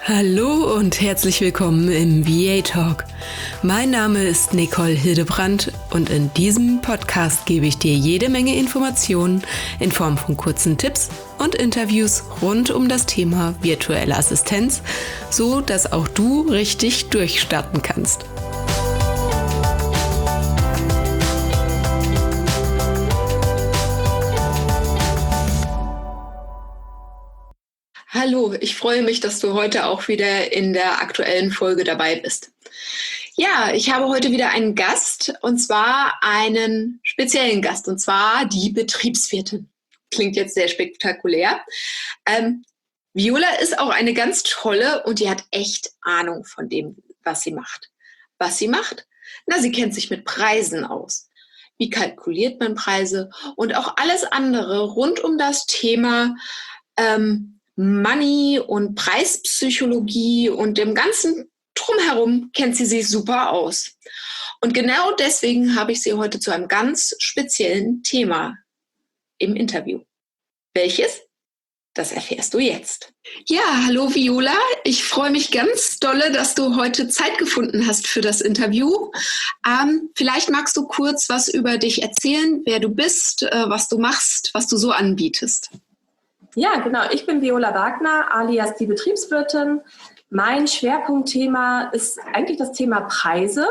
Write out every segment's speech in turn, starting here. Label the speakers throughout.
Speaker 1: Hallo und herzlich willkommen im VA Talk. Mein Name ist Nicole Hildebrandt und in diesem Podcast gebe ich dir jede Menge Informationen in Form von kurzen Tipps und Interviews rund um das Thema virtuelle Assistenz, so dass auch du richtig durchstarten kannst. Hallo, ich freue mich, dass du heute auch wieder in der aktuellen Folge dabei bist. Ja, ich habe heute wieder einen Gast, und zwar einen speziellen Gast, und zwar die Betriebswirtin. Klingt jetzt sehr spektakulär. Viola ist auch eine ganz tolle und die hat echt Ahnung von dem, was sie macht. Was sie macht? Na, sie kennt sich mit Preisen aus. Wie kalkuliert man Preise? Und auch alles andere rund um das Thema Money und Preispsychologie und dem ganzen Drumherum kennt sie sich super aus. Und genau deswegen habe ich sie heute zu einem ganz speziellen Thema im Interview. Welches? Das erfährst du jetzt. Ja, hallo Viola. Ich freue mich ganz dolle, dass du heute Zeit gefunden hast für das Interview. Vielleicht magst du kurz was über dich erzählen, wer du bist, was du machst, was du so anbietest.
Speaker 2: Ja, genau. Ich bin Viola Wagner, alias die Betriebswirtin. Mein Schwerpunktthema ist eigentlich das Thema Preise.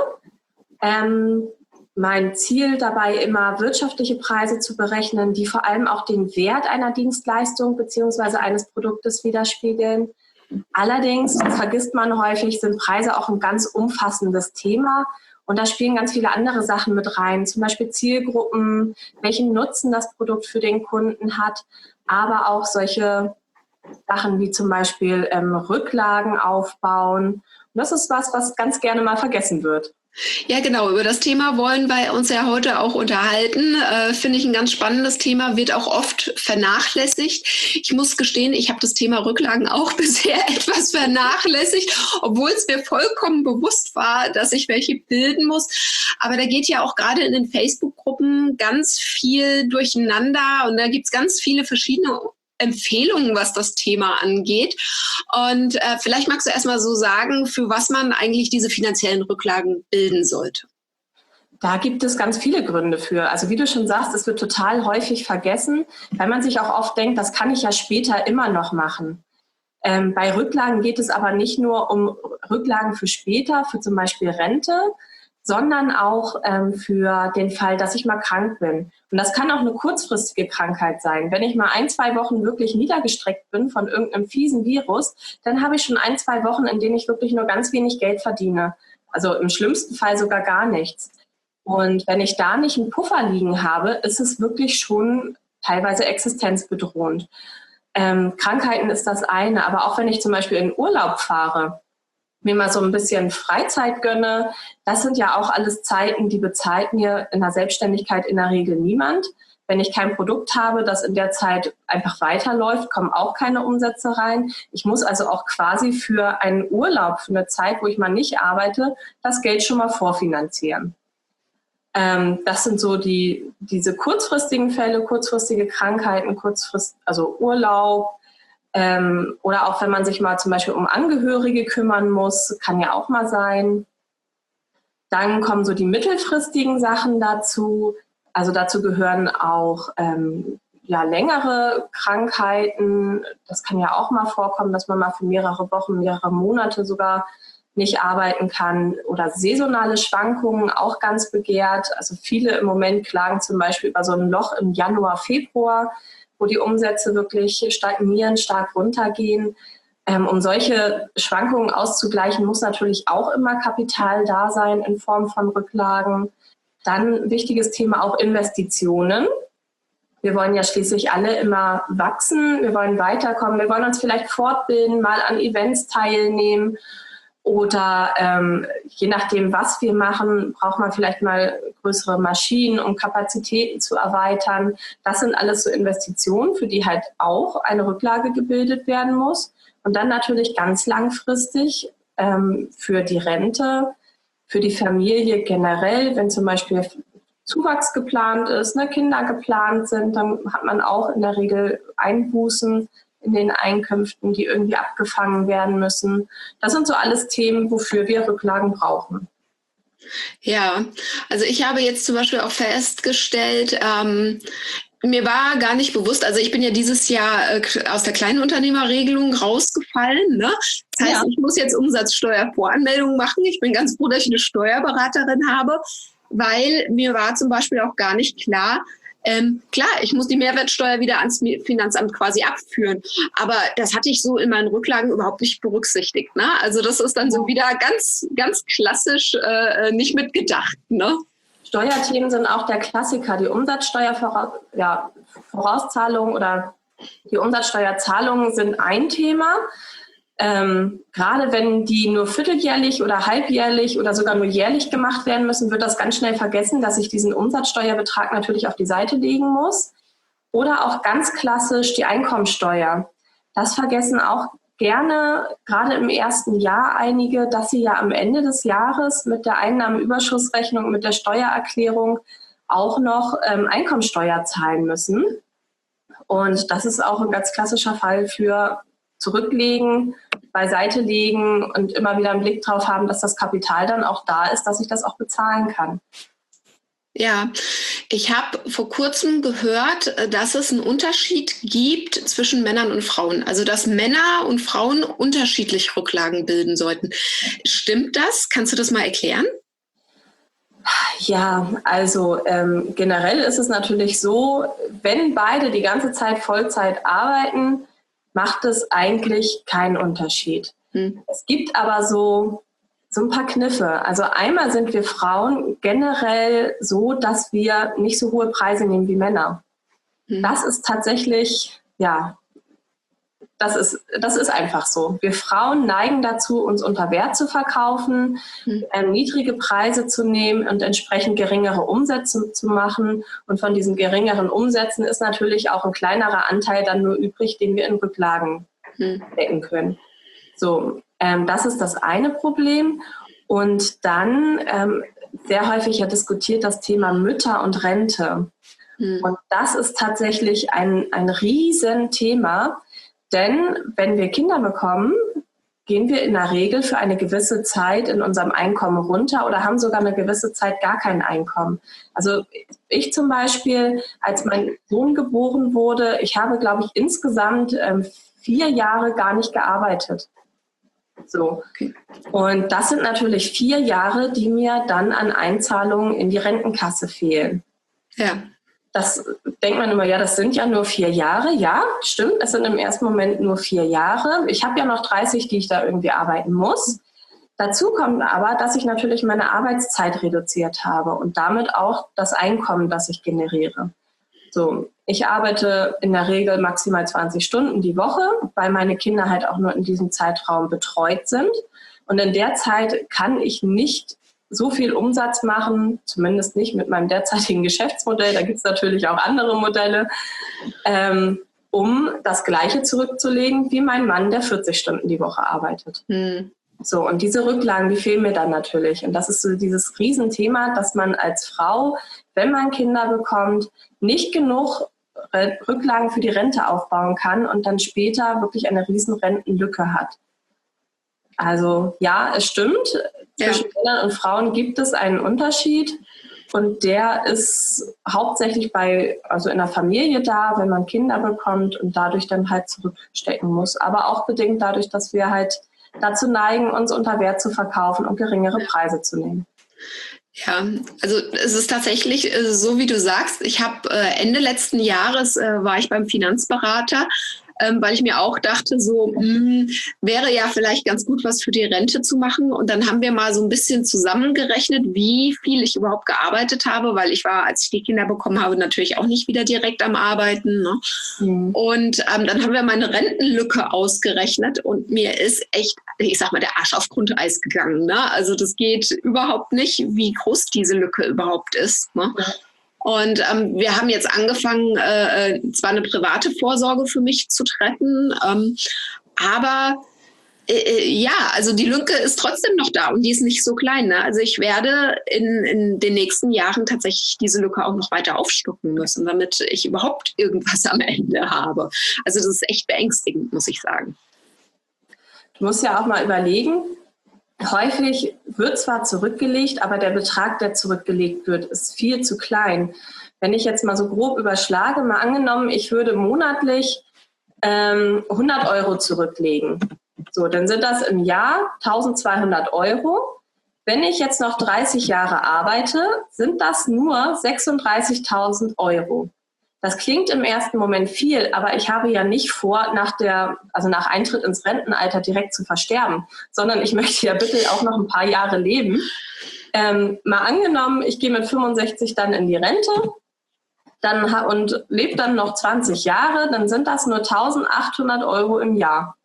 Speaker 2: Mein Ziel dabei immer, wirtschaftliche Preise zu berechnen, die vor allem auch den Wert einer Dienstleistung bzw. eines Produktes widerspiegeln. Allerdings, vergisst man häufig, sind Preise auch ein ganz umfassendes Thema. Und da spielen ganz viele andere Sachen mit rein, zum Beispiel Zielgruppen, welchen Nutzen das Produkt für den Kunden hat, aber auch solche Sachen wie zum Beispiel Rücklagen aufbauen. Und das ist was ganz gerne mal vergessen wird.
Speaker 1: Ja, genau. Über das Thema wollen wir uns ja heute auch unterhalten. Finde ich ein ganz spannendes Thema, wird auch oft vernachlässigt. Ich muss gestehen, ich habe das Thema Rücklagen auch bisher etwas vernachlässigt, obwohl es mir vollkommen bewusst war, dass ich welche bilden muss. Aber da geht ja auch gerade in den Facebook-Gruppen ganz viel durcheinander und da gibt es ganz viele verschiedene Empfehlungen, was das Thema angeht. Und vielleicht magst du erstmal so sagen, für was man eigentlich diese finanziellen Rücklagen bilden sollte.
Speaker 2: Da gibt es ganz viele Gründe für. Also wie du schon sagst, es wird total häufig vergessen, weil man sich auch oft denkt, das kann ich ja später immer noch machen. Bei Rücklagen geht es aber nicht nur um Rücklagen für später, für zum Beispiel Rente, sondern auch für den Fall, dass ich mal krank bin. Und das kann auch eine kurzfristige Krankheit sein. Wenn ich mal 1-2 Wochen wirklich niedergestreckt bin von irgendeinem fiesen Virus, dann habe ich schon 1-2 Wochen, in denen ich wirklich nur ganz wenig Geld verdiene. Also im schlimmsten Fall sogar gar nichts. Und wenn ich da nicht einen Puffer liegen habe, ist es wirklich schon teilweise existenzbedrohend. Krankheiten ist das eine, aber auch wenn ich zum Beispiel in Urlaub fahre, mir mal so ein bisschen Freizeit gönne. Das sind ja auch alles Zeiten, die bezahlt mir in der Selbstständigkeit in der Regel niemand. Wenn ich kein Produkt habe, das in der Zeit einfach weiterläuft, kommen auch keine Umsätze rein. Ich muss also auch quasi für einen Urlaub, für eine Zeit, wo ich mal nicht arbeite, das Geld schon mal vorfinanzieren. Das sind so diese kurzfristigen Fälle, kurzfristige Krankheiten, also Urlaub, oder auch wenn man sich mal zum Beispiel um Angehörige kümmern muss, kann ja auch mal sein. Dann kommen so die mittelfristigen Sachen dazu. Also dazu gehören auch längere Krankheiten. Das kann ja auch mal vorkommen, dass man mal für mehrere Wochen, mehrere Monate sogar nicht arbeiten kann. Oder saisonale Schwankungen, auch ganz begehrt. Also viele im Moment klagen zum Beispiel über so ein Loch im Januar, Februar, wo die Umsätze wirklich stagnieren, stark runtergehen. Um solche Schwankungen auszugleichen, muss natürlich auch immer Kapital da sein in Form von Rücklagen. Dann wichtiges Thema auch Investitionen. Wir wollen ja schließlich alle immer wachsen, wir wollen weiterkommen, wir wollen uns vielleicht fortbilden, mal an Events teilnehmen. Oder je nachdem, was wir machen, braucht man vielleicht mal größere Maschinen, um Kapazitäten zu erweitern. Das sind alles so Investitionen, für die halt auch eine Rücklage gebildet werden muss. Und dann natürlich ganz langfristig für die Rente, für die Familie generell, wenn zum Beispiel Zuwachs geplant ist, Kinder geplant sind, dann hat man auch in der Regel Einbußen in den Einkünften, die irgendwie abgefangen werden müssen. Das sind so alles Themen, wofür wir Rücklagen brauchen.
Speaker 1: Ja, also ich habe jetzt zum Beispiel auch festgestellt, mir war gar nicht bewusst, also ich bin ja dieses Jahr aus der Kleinunternehmerregelung rausgefallen. Ne? Das heißt, ich muss jetzt Umsatzsteuervoranmeldungen machen. Ich bin ganz froh, dass ich eine Steuerberaterin habe, weil mir war zum Beispiel auch gar nicht klar, klar, ich muss die Mehrwertsteuer wieder ans Finanzamt quasi abführen. Aber das hatte ich so in meinen Rücklagen überhaupt nicht berücksichtigt. Ne? Also das ist dann so wieder ganz, ganz klassisch nicht mitgedacht. Ne?
Speaker 2: Steuerthemen sind auch der Klassiker. Die Umsatzsteuervorauszahlung oder die Umsatzsteuerzahlungen sind ein Thema. Gerade wenn die nur vierteljährlich oder halbjährlich oder sogar nur jährlich gemacht werden müssen, wird das ganz schnell vergessen, dass ich diesen Umsatzsteuerbetrag natürlich auf die Seite legen muss. Oder auch ganz klassisch die Einkommensteuer. Das vergessen auch gerne, gerade im ersten Jahr einige, dass sie ja am Ende des Jahres mit der Einnahmenüberschussrechnung, mit der Steuererklärung auch noch Einkommensteuer zahlen müssen. Und das ist auch ein ganz klassischer Fall für zurücklegen, beiseite legen und immer wieder einen Blick drauf haben, dass das Kapital dann auch da ist, dass ich das auch bezahlen kann.
Speaker 1: Ja, ich habe vor kurzem gehört, dass es einen Unterschied gibt zwischen Männern und Frauen. Also, dass Männer und Frauen unterschiedlich Rücklagen bilden sollten. Stimmt das? Kannst du das mal erklären?
Speaker 2: Ja, also generell ist es natürlich so, wenn beide die ganze Zeit Vollzeit arbeiten, macht es eigentlich keinen Unterschied. Es gibt aber so ein paar Kniffe. Also einmal sind wir Frauen generell so, dass wir nicht so hohe Preise nehmen wie Männer. Das ist tatsächlich, ja, das ist einfach so. Wir Frauen neigen dazu, uns unter Wert zu verkaufen, niedrige Preise zu nehmen und entsprechend geringere Umsätze zu machen. Und von diesen geringeren Umsätzen ist natürlich auch ein kleinerer Anteil dann nur übrig, den wir in Rücklagen decken können. So, das ist das eine Problem. Und dann sehr häufig ja diskutiert das Thema Mütter und Rente. Und das ist tatsächlich ein Riesenthema. Denn wenn wir Kinder bekommen, gehen wir in der Regel für eine gewisse Zeit in unserem Einkommen runter oder haben sogar eine gewisse Zeit gar kein Einkommen. Also ich zum Beispiel, als mein Sohn geboren wurde, ich habe, glaube ich, insgesamt 4 Jahre gar nicht gearbeitet. So. Okay. Und das sind natürlich 4 Jahre, die mir dann an Einzahlungen in die Rentenkasse fehlen.
Speaker 1: Ja.
Speaker 2: Das denkt man immer, ja, das sind ja nur 4 Jahre. Ja, stimmt, es sind im ersten Moment nur 4 Jahre. Ich habe ja noch 30, die ich da irgendwie arbeiten muss. Dazu kommt aber, dass ich natürlich meine Arbeitszeit reduziert habe und damit auch das Einkommen, das ich generiere. So, ich arbeite in der Regel maximal 20 Stunden die Woche, weil meine Kinder halt auch nur in diesem Zeitraum betreut sind. Und in der Zeit kann ich nicht so viel Umsatz machen, zumindest nicht mit meinem derzeitigen Geschäftsmodell, da gibt es natürlich auch andere Modelle, um das Gleiche zurückzulegen wie mein Mann, der 40 Stunden die Woche arbeitet. So, und diese Rücklagen, die fehlen mir dann natürlich. Und das ist so dieses Riesenthema, dass man als Frau, wenn man Kinder bekommt, nicht genug Rücklagen für die Rente aufbauen kann und dann später wirklich eine riesen Rentenlücke hat. Also ja, es stimmt, zwischen Männern und Frauen gibt es einen Unterschied und der ist hauptsächlich also in der Familie da, wenn man Kinder bekommt und dadurch dann halt zurückstecken muss, aber auch bedingt dadurch, dass wir halt dazu neigen, uns unter Wert zu verkaufen und geringere Preise zu nehmen.
Speaker 1: Ja, also es ist tatsächlich so, wie du sagst. Ich habe Ende letzten Jahres war ich beim Finanzberater, weil ich mir auch dachte, so wäre ja vielleicht ganz gut, was für die Rente zu machen. Und dann haben wir mal so ein bisschen zusammengerechnet, wie viel ich überhaupt gearbeitet habe, weil ich war, als ich die Kinder bekommen habe, natürlich auch nicht wieder direkt am Arbeiten. Ne? Und dann haben wir meine Rentenlücke ausgerechnet und mir ist echt, ich sag mal, der Arsch auf Grundeis gegangen. Ne? Also das geht überhaupt nicht, wie groß diese Lücke überhaupt ist. Ne? Ja. Und wir haben jetzt angefangen, zwar eine private Vorsorge für mich zu treffen, aber Ja, also die Lücke ist trotzdem noch da und die ist nicht so klein. Ne? Also ich werde in den nächsten Jahren tatsächlich diese Lücke auch noch weiter aufstocken müssen, damit ich überhaupt irgendwas am Ende habe. Also das ist echt beängstigend, muss ich sagen.
Speaker 2: Du musst ja auch mal überlegen, häufig wird zwar zurückgelegt, aber der Betrag, der zurückgelegt wird, ist viel zu klein. Wenn ich jetzt mal so grob überschlage, mal angenommen, ich würde monatlich 100 Euro zurücklegen. So, dann sind das im Jahr 1200 Euro. Wenn ich jetzt noch 30 Jahre arbeite, sind das nur 36.000 Euro. Das klingt im ersten Moment viel, aber ich habe ja nicht vor, nach Eintritt ins Rentenalter direkt zu versterben, sondern ich möchte ja bitte auch noch ein paar Jahre leben. Mal angenommen, ich gehe mit 65 dann in die Rente und lebe dann noch 20 Jahre, dann sind das nur 1.800 Euro im Jahr.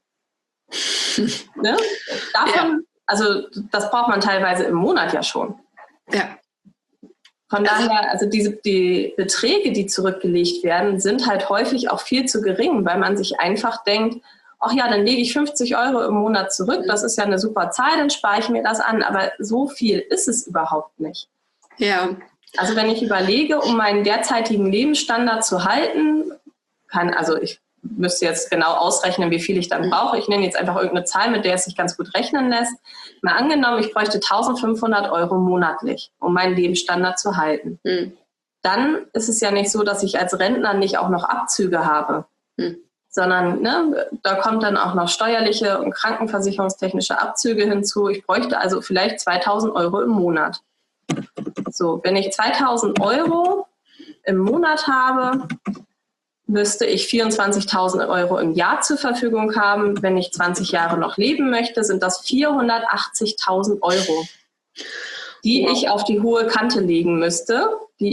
Speaker 2: Ne? Davon, also das braucht man teilweise im Monat ja schon.
Speaker 1: Ja.
Speaker 2: Von daher, also die Beträge, die zurückgelegt werden, sind halt häufig auch viel zu gering, weil man sich einfach denkt, ach ja, dann lege ich 50 Euro im Monat zurück, das ist ja eine super Zahl, dann spare ich mir das an, aber so viel ist es überhaupt nicht.
Speaker 1: Ja.
Speaker 2: Also wenn ich überlege, um meinen derzeitigen Lebensstandard zu halten, ich müsste jetzt genau ausrechnen, wie viel ich dann brauche. Ich nenne jetzt einfach irgendeine Zahl, mit der es sich ganz gut rechnen lässt. Mal angenommen, ich bräuchte 1.500 Euro monatlich, um meinen Lebensstandard zu halten. Dann ist es ja nicht so, dass ich als Rentner nicht auch noch Abzüge habe, sondern da kommt dann auch noch steuerliche und krankenversicherungstechnische Abzüge hinzu. Ich bräuchte also vielleicht 2.000 Euro im Monat. So, wenn ich 2.000 Euro im Monat habe, müsste ich 24.000 Euro im Jahr zur Verfügung haben. Wenn ich 20 Jahre noch leben möchte, sind das 480.000 Euro, die ich auf die hohe Kante legen müsste,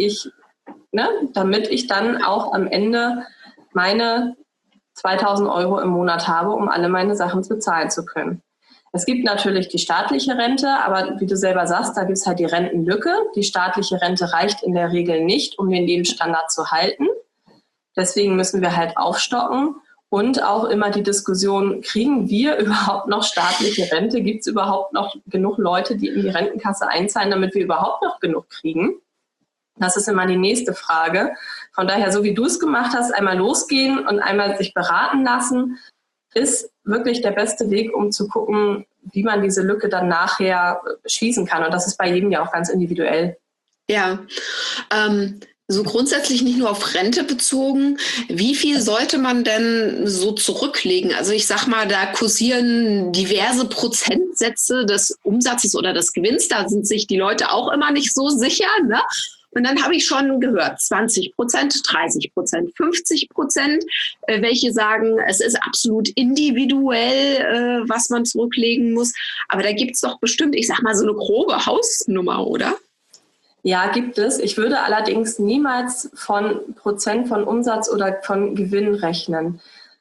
Speaker 2: damit ich dann auch am Ende meine 2.000 Euro im Monat habe, um alle meine Sachen bezahlen zu können. Es gibt natürlich die staatliche Rente, aber wie du selber sagst, da gibt es halt die Rentenlücke. Die staatliche Rente reicht in der Regel nicht, um den Lebensstandard zu halten. Deswegen müssen wir halt aufstocken und auch immer die Diskussion, kriegen wir überhaupt noch staatliche Rente? Gibt es überhaupt noch genug Leute, die in die Rentenkasse einzahlen, damit wir überhaupt noch genug kriegen? Das ist immer die nächste Frage. Von daher, so wie du es gemacht hast, einmal losgehen und einmal sich beraten lassen, ist wirklich der beste Weg, um zu gucken, wie man diese Lücke dann nachher schließen kann. Und das ist bei jedem ja auch ganz individuell.
Speaker 1: Ja, so grundsätzlich nicht nur auf Rente bezogen, wie viel sollte man denn so zurücklegen? Also ich sag mal, da kursieren diverse Prozentsätze des Umsatzes oder des Gewinns, da sind sich die Leute auch immer nicht so sicher, ne? Und dann habe ich schon gehört, 20%, 30%, 50%, welche sagen, es ist absolut individuell, was man zurücklegen muss. Aber da gibt es doch bestimmt, ich sag mal, so eine grobe Hausnummer, oder?
Speaker 2: Ja, gibt es. Ich würde allerdings niemals von Prozent von Umsatz oder von Gewinn rechnen.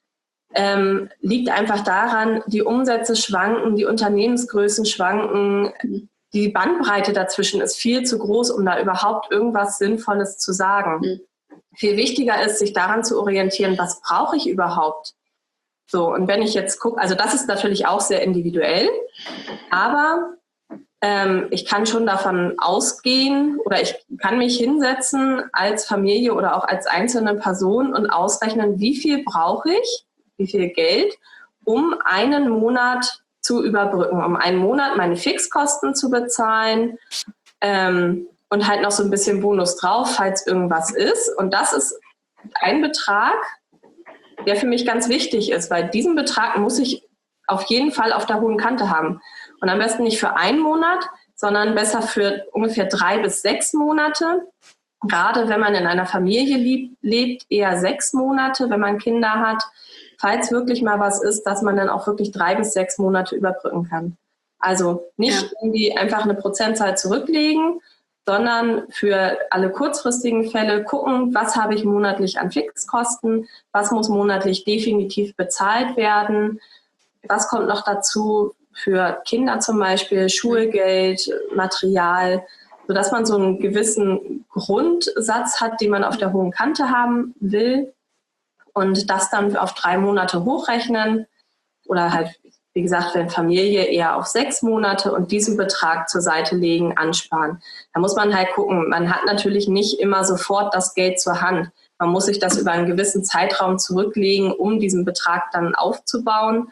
Speaker 2: Liegt einfach daran, die Umsätze schwanken, die Unternehmensgrößen schwanken. Die Bandbreite dazwischen ist viel zu groß, um da überhaupt irgendwas Sinnvolles zu sagen. Viel wichtiger ist, sich daran zu orientieren, was brauche ich überhaupt? So, und wenn ich jetzt gucke, also das ist natürlich auch sehr individuell, aber ich kann schon davon ausgehen oder ich kann mich hinsetzen als Familie oder auch als einzelne Person und ausrechnen, wie viel brauche ich, wie viel Geld, um einen Monat zu überbrücken, um einen Monat meine Fixkosten zu bezahlen und halt noch so ein bisschen Bonus drauf, falls irgendwas ist. Und das ist ein Betrag, der für mich ganz wichtig ist, weil diesen Betrag muss ich auf jeden Fall auf der hohen Kante haben. Und am besten nicht für einen Monat, sondern besser für ungefähr 3 bis 6 Monate. Gerade wenn man in einer Familie lebt, eher 6 Monate, wenn man Kinder hat. Falls wirklich mal was ist, dass man dann auch wirklich 3 bis 6 Monate überbrücken kann. Also nicht irgendwie einfach eine Prozentzahl zurücklegen, sondern für alle kurzfristigen Fälle gucken, was habe ich monatlich an Fixkosten, was muss monatlich definitiv bezahlt werden, was kommt noch dazu für Kinder zum Beispiel, Schulgeld, Material, sodass man so einen gewissen Grundsatz hat, den man auf der hohen Kante haben will und das dann auf 3 Monate hochrechnen oder halt wie gesagt, wenn Familie eher auf 6 Monate und diesen Betrag zur Seite legen, ansparen. Da muss man halt gucken, man hat natürlich nicht immer sofort das Geld zur Hand. Man muss sich das über einen gewissen Zeitraum zurücklegen, um diesen Betrag dann aufzubauen.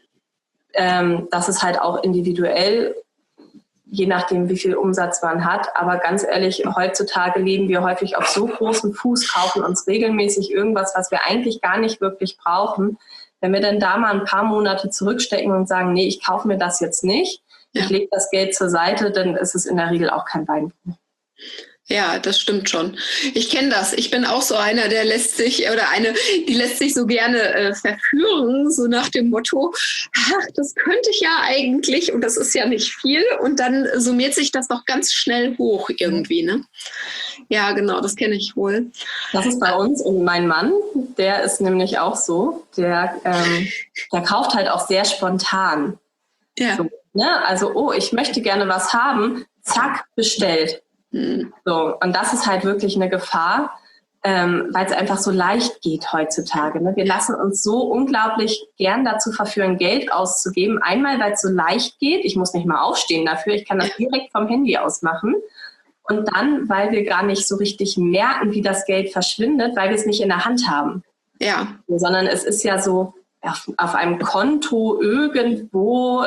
Speaker 2: Das ist halt auch individuell, je nachdem, wie viel Umsatz man hat. Aber ganz ehrlich, heutzutage leben wir häufig auf so großem Fuß, kaufen uns regelmäßig irgendwas, was wir eigentlich gar nicht wirklich brauchen. Wenn wir dann da mal ein paar Monate zurückstecken und sagen, nee, ich kaufe mir das jetzt nicht, ich lege das Geld zur Seite, dann ist es in der Regel auch kein Beinbruch.
Speaker 1: Ja, das stimmt schon. Ich kenne das. Ich bin auch so einer, die lässt sich so gerne verführen, so nach dem Motto, ach, das könnte ich ja eigentlich und das ist ja nicht viel und dann summiert sich das doch ganz schnell hoch irgendwie, ne? Ja, genau, das kenne ich wohl.
Speaker 2: Das ist bei uns und mein Mann, der ist nämlich auch so, der kauft halt auch sehr spontan.
Speaker 1: Ja.
Speaker 2: So, ne? Also, ich möchte gerne was haben, zack, bestellt. So, und das ist halt wirklich eine Gefahr, weil es einfach so leicht geht heutzutage. Ne? Wir lassen uns so unglaublich gern dazu verführen, Geld auszugeben. Einmal, weil es so leicht geht. Ich muss nicht mal aufstehen dafür. Ich kann das direkt vom Handy aus machen. Und dann, weil wir gar nicht so richtig merken, wie das Geld verschwindet, weil wir es nicht in der Hand haben.
Speaker 1: Ja.
Speaker 2: Sondern es ist ja so auf einem Konto irgendwo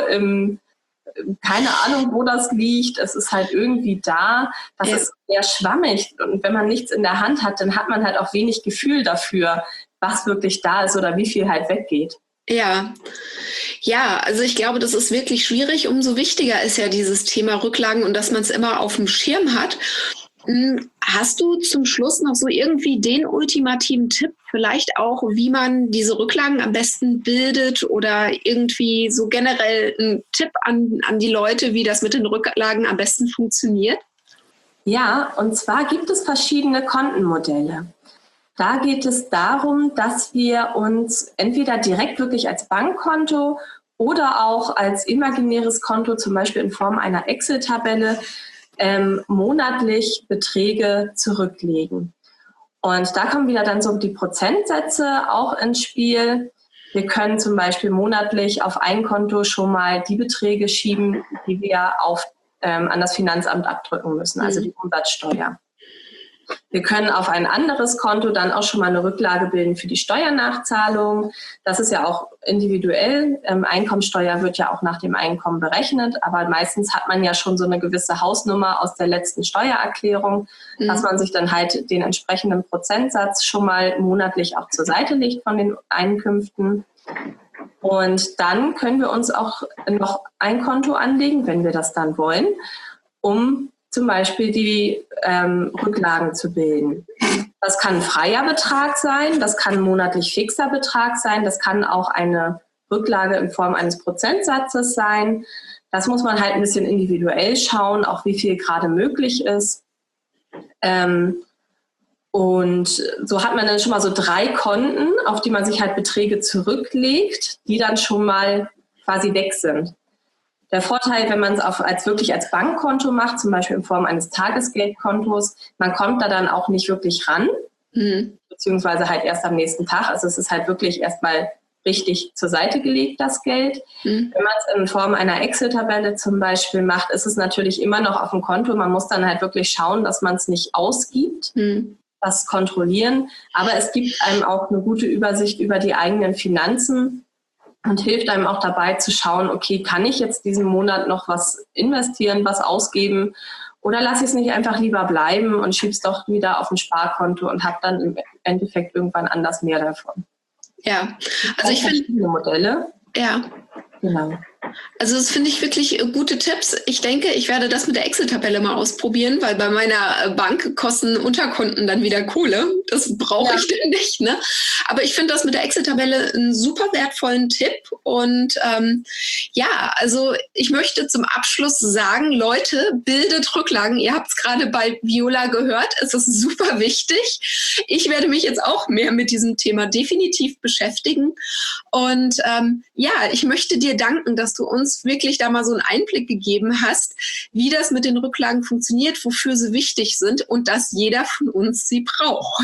Speaker 2: keine Ahnung, wo das liegt. Es ist halt irgendwie da. Das ist sehr schwammig. Und wenn man nichts in der Hand hat, dann hat man halt auch wenig Gefühl dafür, was wirklich da ist oder wie viel halt weggeht.
Speaker 1: Ja, also ich glaube, das ist wirklich schwierig. Umso wichtiger ist ja dieses Thema Rücklagen und dass man es immer auf dem Schirm hat. Hast du zum Schluss noch so irgendwie den ultimativen Tipp, vielleicht auch, wie man diese Rücklagen am besten bildet oder irgendwie so generell einen Tipp an die Leute, wie das mit den Rücklagen am besten funktioniert?
Speaker 2: Ja, und zwar gibt es verschiedene Kontenmodelle. Da geht es darum, dass wir uns entweder direkt wirklich als Bankkonto oder auch als imaginäres Konto, zum Beispiel in Form einer Excel-Tabelle, monatlich Beträge zurücklegen. Und da kommen wieder dann so die Prozentsätze auch ins Spiel. Wir können zum Beispiel monatlich auf ein Konto schon mal die Beträge schieben, die wir an das Finanzamt abdrücken müssen, also die Umsatzsteuer. Wir können auf ein anderes Konto dann auch schon mal eine Rücklage bilden für die Steuernachzahlung. Das ist ja auch individuell. Einkommensteuer wird ja auch nach dem Einkommen berechnet, aber meistens hat man ja schon so eine gewisse Hausnummer aus der letzten Steuererklärung, dass man sich dann halt den entsprechenden Prozentsatz schon mal monatlich auch zur Seite legt von den Einkünften. Und dann können wir uns auch noch ein Konto anlegen, wenn wir das dann wollen, um zum Beispiel die Rücklagen zu bilden. Das kann ein freier Betrag sein, das kann ein monatlich fixer Betrag sein, das kann auch eine Rücklage in Form eines Prozentsatzes sein. Das muss man halt ein bisschen individuell schauen, auch wie viel gerade möglich ist. Und so hat man dann schon mal so 3 Konten, auf die man sich halt Beträge zurücklegt, die dann schon mal quasi weg sind. Der Vorteil, wenn man es wirklich als Bankkonto macht, zum Beispiel in Form eines Tagesgeldkontos, man kommt da dann auch nicht wirklich ran, beziehungsweise halt erst am nächsten Tag. Also es ist halt wirklich erstmal richtig zur Seite gelegt, das Geld. Wenn man es in Form einer Excel-Tabelle zum Beispiel macht, ist es natürlich immer noch auf dem Konto. Man muss dann halt wirklich schauen, dass man es nicht ausgibt, das kontrollieren. Aber es gibt einem auch eine gute Übersicht über die eigenen Finanzen und hilft einem auch dabei zu schauen, okay, kann ich jetzt diesen Monat noch was investieren, was ausgeben oder lasse ich es nicht einfach lieber bleiben und schiebe es doch wieder auf ein Sparkonto und habe dann im Endeffekt irgendwann anders mehr davon.
Speaker 1: Ja, also ich finde
Speaker 2: verschiedene Modelle.
Speaker 1: Ja.
Speaker 2: Genau.
Speaker 1: Also das finde ich wirklich gute Tipps. Ich denke, ich werde das mit der Excel-Tabelle mal ausprobieren, weil bei meiner Bank kosten Unterkonten dann wieder Kohle. Das brauche ich denn nicht, ne? Aber ich finde das mit der Excel-Tabelle einen super wertvollen Tipp. Und also ich möchte zum Abschluss sagen, Leute, bildet Rücklagen. Ihr habt es gerade bei Viola gehört. Es ist super wichtig. Ich werde mich jetzt auch mehr mit diesem Thema definitiv beschäftigen. Und ich möchte dir danken, dass du uns wirklich da mal so einen Einblick gegeben hast, wie das mit den Rücklagen funktioniert, wofür sie wichtig sind und dass jeder von uns sie braucht.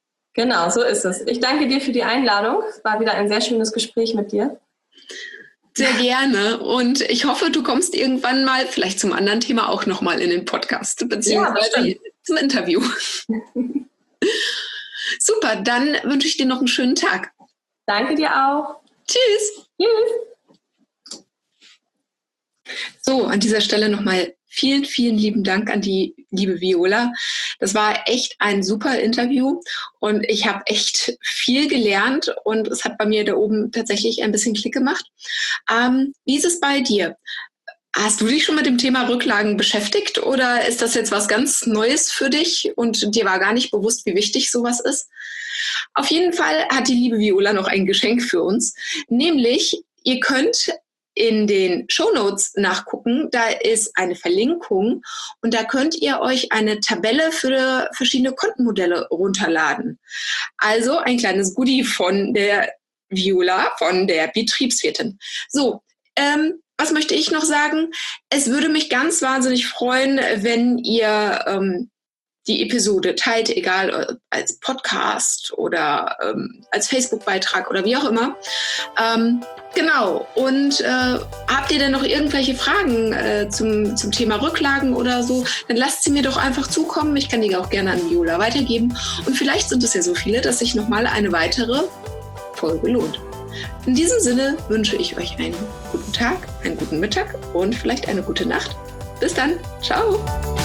Speaker 2: Genau, so ist es. Ich danke dir für die Einladung. Es war wieder ein sehr schönes Gespräch mit dir.
Speaker 1: Sehr gerne. Und ich hoffe, du kommst irgendwann mal, vielleicht zum anderen Thema, auch nochmal in den Podcast, beziehungsweise zum Interview. Super, dann wünsche ich dir noch einen schönen Tag.
Speaker 2: Danke dir auch.
Speaker 1: Tschüss.
Speaker 2: Tschüss.
Speaker 1: So, an dieser Stelle nochmal vielen, vielen lieben Dank an die liebe Viola. Das war echt ein super Interview und ich habe echt viel gelernt und es hat bei mir da oben tatsächlich ein bisschen Klick gemacht. Wie ist es bei dir? Hast du dich schon mit dem Thema Rücklagen beschäftigt oder ist das jetzt was ganz Neues für dich und dir war gar nicht bewusst, wie wichtig sowas ist? Auf jeden Fall hat die liebe Viola noch ein Geschenk für uns, nämlich ihr könnt in den Shownotes nachgucken, da ist eine Verlinkung und da könnt ihr euch eine Tabelle für verschiedene Kontenmodelle runterladen. Also ein kleines Goodie von der Viola, von der Betriebswirtin. So, was möchte ich noch sagen? Es würde mich ganz wahnsinnig freuen, wenn ihr die Episode teilt, egal als Podcast oder als Facebook-Beitrag oder wie auch immer. Genau. Und habt ihr denn noch irgendwelche Fragen zum Thema Rücklagen oder so, dann lasst sie mir doch einfach zukommen. Ich kann die auch gerne an Viola weitergeben. Und vielleicht sind es ja so viele, dass sich nochmal eine weitere Folge lohnt. In diesem Sinne wünsche ich euch einen guten Tag, einen guten Mittag und vielleicht eine gute Nacht. Bis dann. Ciao.